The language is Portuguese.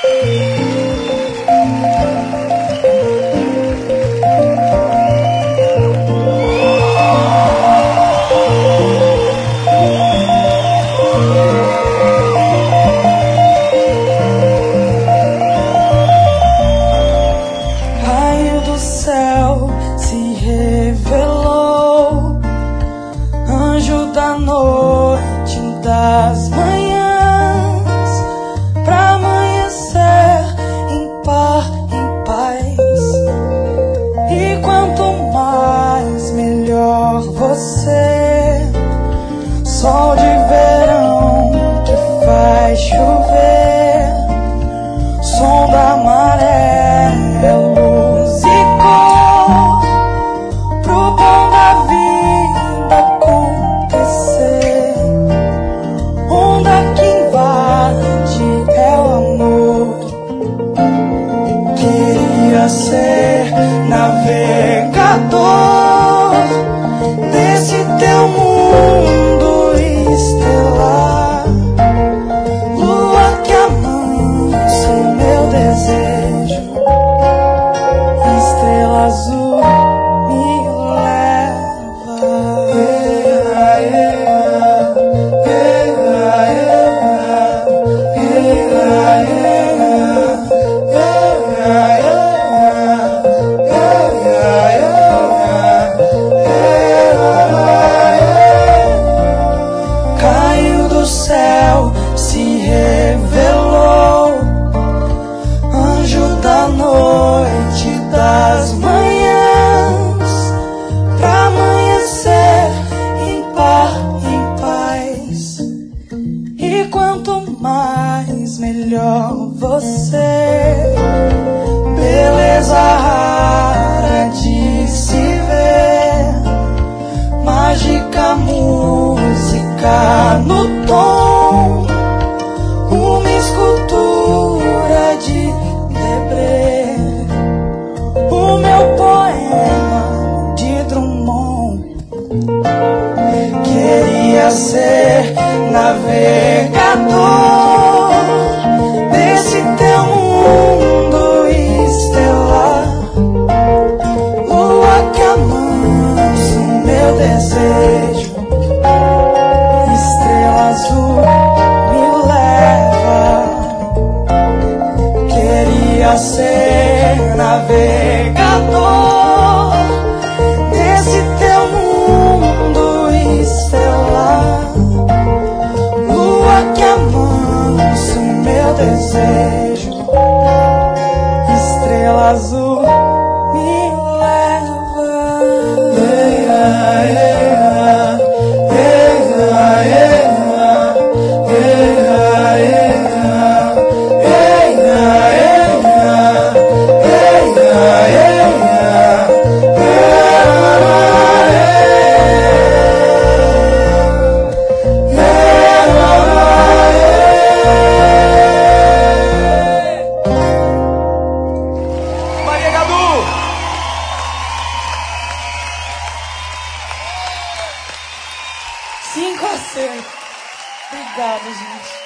Se revelou, anjo da noite, das manhãs, pra amanhecer em paz, em paz. E quanto mais, melhor você. Sol de verão que faz chover, som da maré, luz e cor, pro bom da vida acontecer. Onda que invade é o amor. Queria ser navegador desse teu mundo estelar, lua que amansa o meu desejo, estrela azul me leva. Caiu do céu, se revelou, anjo da noite, das manhãs, pra amanhecer em paz. E quanto mais, melhor você. Beleza rara de se ver, mágica música no tom, uma escultura de Debré, o meu poema de Drummond. Queria ser navegador desse teu mundo estelar, lua que amansa o meu desejo, estrela azul me leva. Queria ser navegador desse teu mundo estelar, lua que amansa o meu desejo, estrela azul me leva. Maria Gadu! 5 a 6. Obrigada, gente.